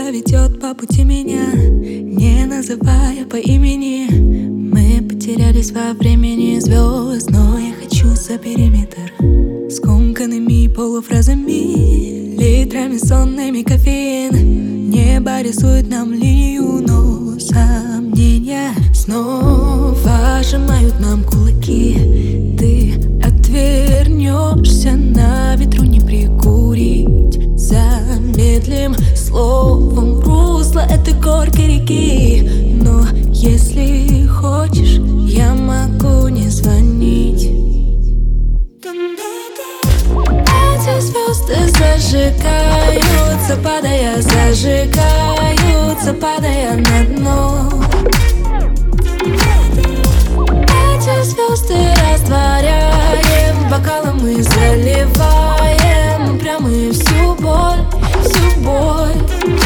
Судьба ведет по пути меня, не называя по имени. Мы потерялись во времени звезд, но я хочу за периметр. Скомканными полуфразами, литрами сонными кофеин. Небо рисует нам линию, но сомнения снова сжимают нам кулаки. Ты отвернешься, на ветру не прикурить. Замедлим словом русло этой горькой реки. Но если хочешь, я могу не звонить. Эти звезды зажигаются, падая, зажигаются, падая на дно. Эти звезды растворяем, бокалом мы заливаем прямо и всю боль, всю боль.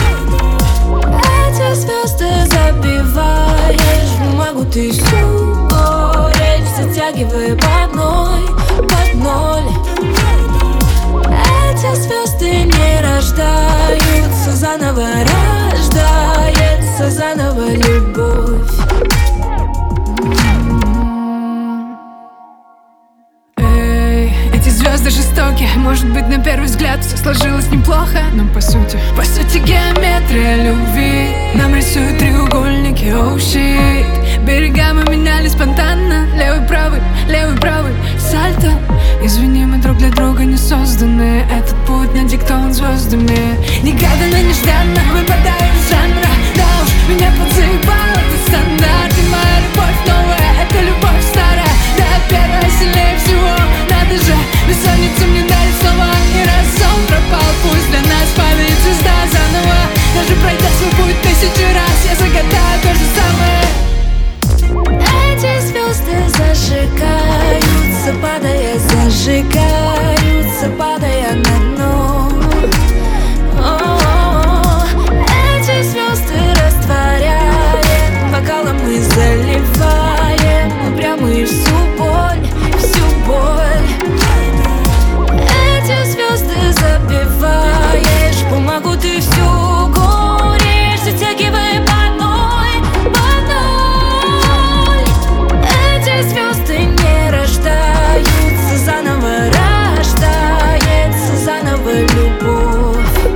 Эти звезды забиваешь в бумагу, ты всю горечь затягивай под ноль, под ноль. Эти звезды не рождаются заново, рождается заново любовь. Эти звезды жестокие, может быть, на первый взгляд все сложилось неплохо, но по сути геометрия любви нам рисуют треугольники, oh shit. Берега мы меняли спонтанно, левый, правый, сальто. Извини, мы друг для друга не созданы, этот путь надиктован звездами. Негаданно, нежданно выпадаю из жанра, да уж, меня подзаебал этот стандарт. И моя любовь новая, это любовь старая, да, первая сильнее всего. Надо же, бессонницу мне дали снова, и раз сон пропал, пусть для нас падает звезда заново. Даже пройдя свой путь 1000 раз, я загадаю то же самое. Эти звезды зажигаются, падая, зажигаются, падая на дно. Эти звезды растворяем, бокалом мы заливаем прямо и всю боль, всю боль. Эти звезды забиваешь в бумагу, ты всю горечь затягивай под ноль, под ноль. Эти звезды не рождаются заново, рождается заново любовь.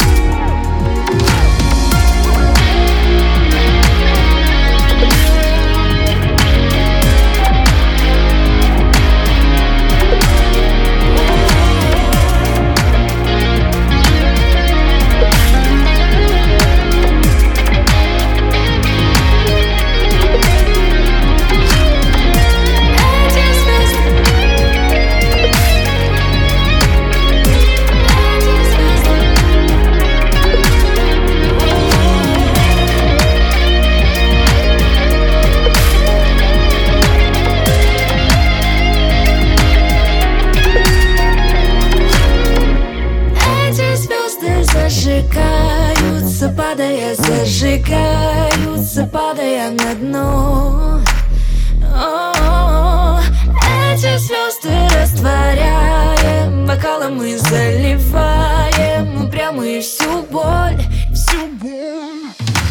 Зажигаются, падая, зажигаются, падая на дно. Эти звезды растворяем, бокалом мы заливаем прямо и всю боль, всю боль.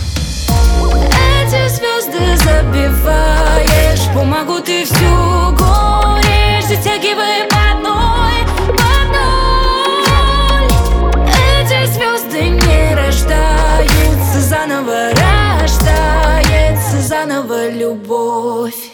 Эти звезды забиваешь в бумагу, ты всю горечь затягивай под ноль, под ноль. Эти звезды не рождаются заново, рождается заново любовь.